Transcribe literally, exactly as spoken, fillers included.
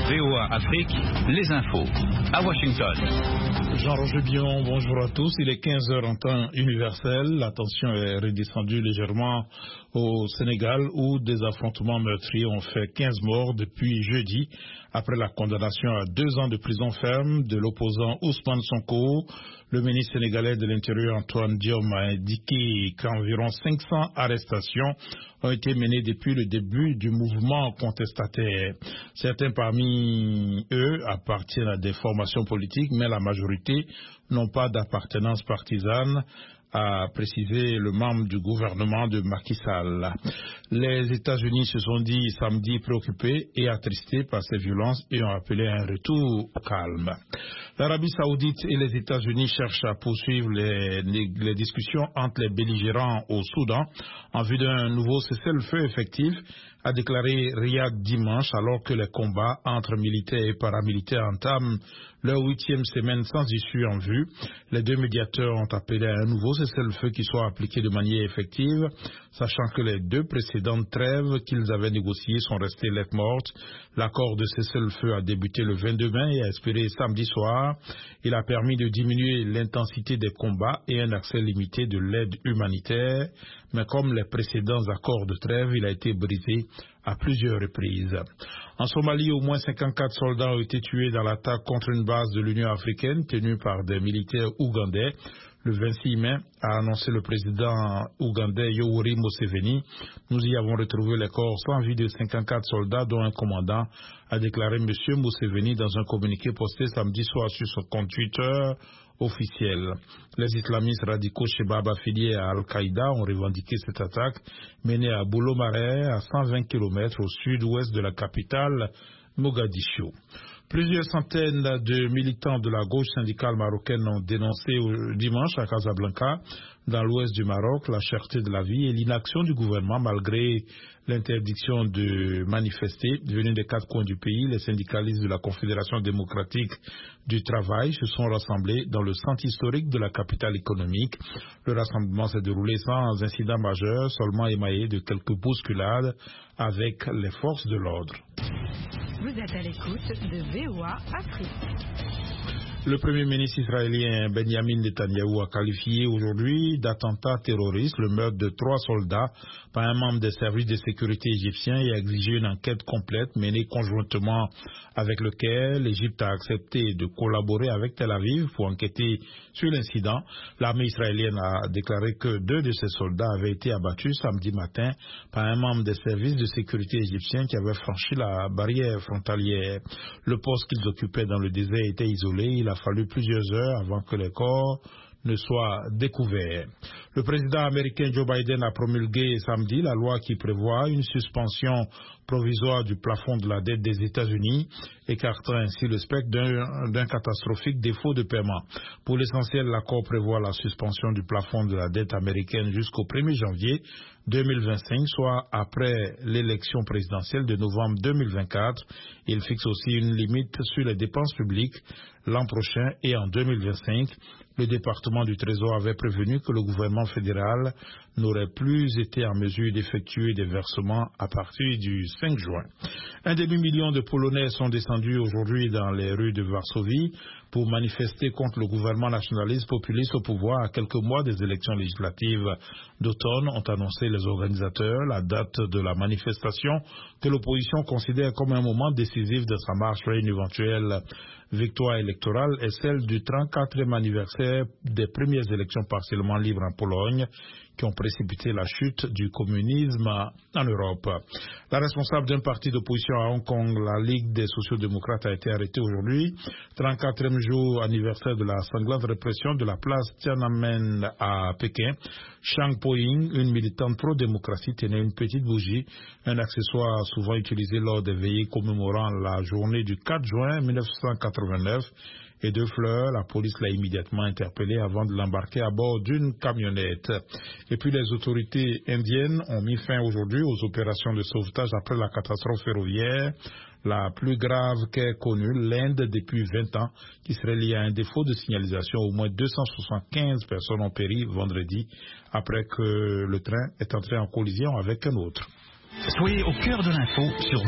V O A Afrique, les infos. À Washington. Jean-Roger Bion, bonjour à tous. Il est quinze heures en temps universel. La tension est redescendue légèrement au Sénégal où des affrontements meurtriers ont fait quinze morts depuis jeudi après la condamnation à deux ans de prison ferme de l'opposant Ousmane Sonko. Le ministre sénégalais de l'Intérieur Antoine Diome a indiqué qu'environ cinq cents arrestations ont été menées depuis le début du mouvement contestataire. Certains parmi eux appartiennent à des formations politiques, mais la majorité n'ont pas d'appartenance partisane, a précisé le membre du gouvernement de Macky Sall. Les États-Unis se sont dit samedi préoccupés et attristés par ces violences et ont appelé à un retour au calme. L'Arabie Saoudite et les États-Unis cherchent à poursuivre les, les, les discussions entre les belligérants au Soudan en vue d'un nouveau cessez-le-feu effectif, a déclaré Riyad dimanche, alors que les combats entre militaires et paramilitaires entament leur huitième semaine sans issue en vue. Les deux médiateurs ont appelé à un nouveau cessez-le-feu qui soit appliqué de manière effective, sachant que les deux précédentes trêves qu'ils avaient négociées sont restées lettres mortes. L'accord de cessez-le-feu a débuté le vingt-deux mai et a expiré samedi soir. Il a permis de diminuer l'intensité des combats et un accès limité de l'aide humanitaire. Mais comme les précédents accords de trêve, il a été brisé à plusieurs reprises. En Somalie, au moins cinquante-quatre soldats ont été tués dans l'attaque contre une base de l'Union africaine tenue par des militaires ougandais. Le vingt-six mai, a annoncé le président ougandais Yoweri Museveni. Nous y avons retrouvé les corps sans vie de cinquante-quatre soldats, dont un commandant, a déclaré M. Museveni dans un communiqué posté samedi soir sur son compte Twitter officiel. Les islamistes radicaux Shebab affiliés à Al-Qaïda ont revendiqué cette attaque menée à Boulomare, à cent vingt kilomètres au sud-ouest de la capitale Mogadiscio. Plusieurs centaines de militants de la gauche syndicale marocaine ont dénoncé dimanche à Casablanca, dans l'ouest du Maroc, la cherté de la vie et l'inaction du gouvernement malgré l'interdiction de manifester. Venus des quatre coins du pays, les syndicalistes de la Confédération démocratique du travail se sont rassemblés dans le centre historique de la capitale économique. Le rassemblement s'est déroulé sans incident majeur, seulement émaillé de quelques bousculades avec les forces de l'ordre. Vous êtes à l'écoute de V O A Afrique. Le premier ministre israélien Benjamin Netanyahou a qualifié aujourd'hui d'attentat terroriste le meurtre de trois soldats par un membre des services de sécurité égyptiens et a exigé une enquête complète menée conjointement avec lequel l'Égypte a accepté de collaborer avec Tel Aviv pour enquêter sur l'incident. L'armée israélienne a déclaré que deux de ces soldats avaient été abattus samedi matin par un membre des services de sécurité égyptiens qui avait franchi la barrière frontalière. Le poste qu'ils occupaient dans le désert était isolé. Il a fallu plusieurs heures avant que les corps ne soient découverts. Le président américain Joe Biden a promulgué samedi la loi qui prévoit une suspension provisoire du plafond de la dette des États-Unis, écartant ainsi le spectre d'un, d'un catastrophique défaut de paiement. Pour l'essentiel, l'accord prévoit la suspension du plafond de la dette américaine jusqu'au premier janvier deux mille vingt-cinq, soit après l'élection présidentielle de novembre deux mille vingt-quatre. Il fixe aussi une limite sur les dépenses publiques l'an prochain et en deux mille vingt-cinq. Le département du Trésor avait prévenu que le gouvernement fédéral n'aurait plus été en mesure d'effectuer des versements à partir du cinq juin. Un demi-million de Polonais sont descendus aujourd'hui dans les rues de Varsovie pour manifester contre le gouvernement nationaliste populiste au pouvoir à quelques mois des élections législatives d'automne, ont annoncé les organisateurs. La date de la manifestation que l'opposition considère comme un moment décisif de sa marche vers une éventuelle victoire électorale est celle du trente-quatrième anniversaire des premières élections partiellement libres en Pologne qui ont précipité la chute du communisme en Europe. La responsable d'un parti d'opposition à Hong Kong, la Ligue des sociaux-démocrates, a été arrêtée aujourd'hui. trente-quatrième jour anniversaire de la sanglante répression de la place Tiananmen à Pékin. Shang Po-ying, une militante pro-démocratie, tenait une petite bougie, un accessoire souvent utilisé lors des veillées commémorant la journée du quatre juin mille neuf cent quatre-vingt-neuf. Et deux fleurs, la police l'a immédiatement interpellé avant de l'embarquer à bord d'une camionnette. Et puis les autorités indiennes ont mis fin aujourd'hui aux opérations de sauvetage après la catastrophe ferroviaire, la plus grave qu'ait connue l'Inde depuis vingt ans, qui serait liée à un défaut de signalisation. Au moins deux cent soixante-quinze personnes ont péri vendredi après que le train est entré en collision avec un autre. Soyez au cœur de l'info sur